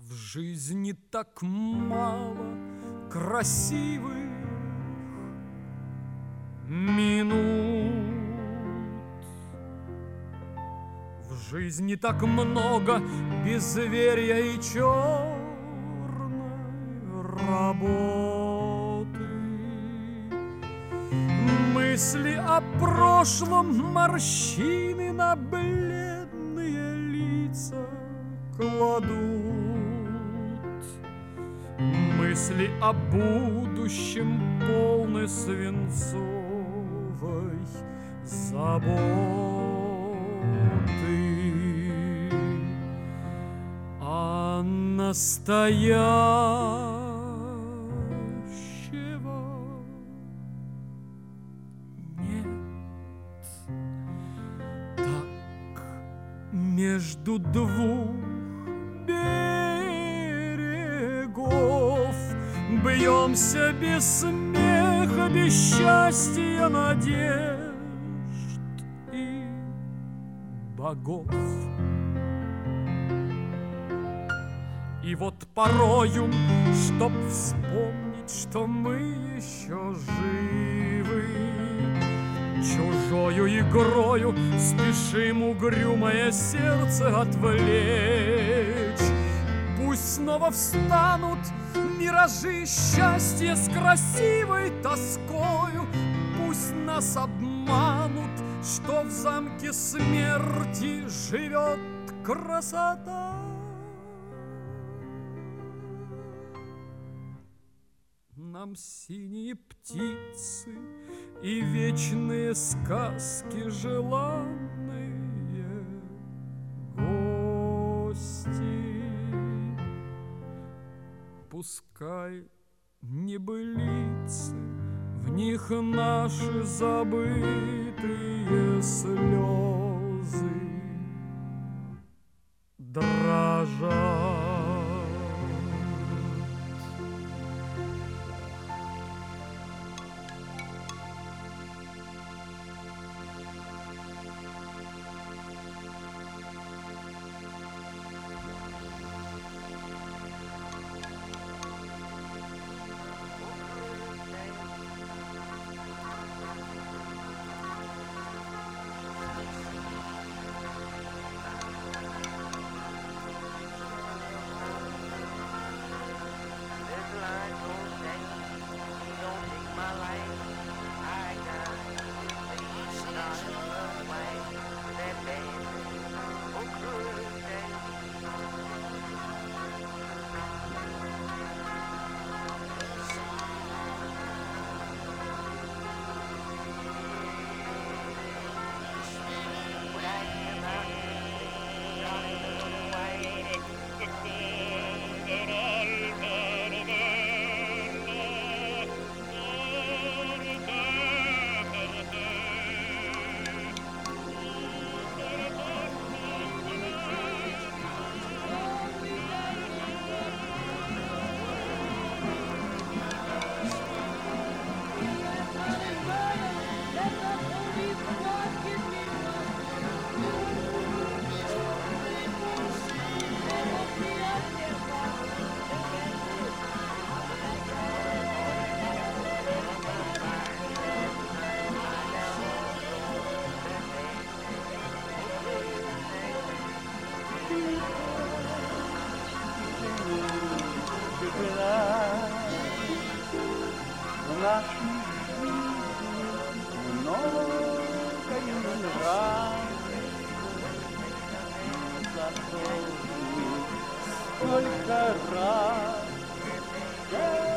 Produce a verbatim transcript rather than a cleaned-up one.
В жизни так мало красивых минут, в жизни так много безверия и черной работы. Мысли о прошлом, морщины на бледные лица кладут. Мысли о будущем полны свинцовой заботы. А настоящего нет. Так между двух берегов бьемся без смеха, без счастья, надежд и богов. И вот порою, чтоб вспомнить, что мы еще живы, чужою игрою спешим угрюмое сердце отвлечь. Пусть снова встанут миражи счастья с красивой тоскою, пусть нас обманут, что в замке смерти живет красота. Нам синие птицы и вечные сказки желанные гости. Пускай небылицы, в них наши забытые слезы дрожат. Сколько раз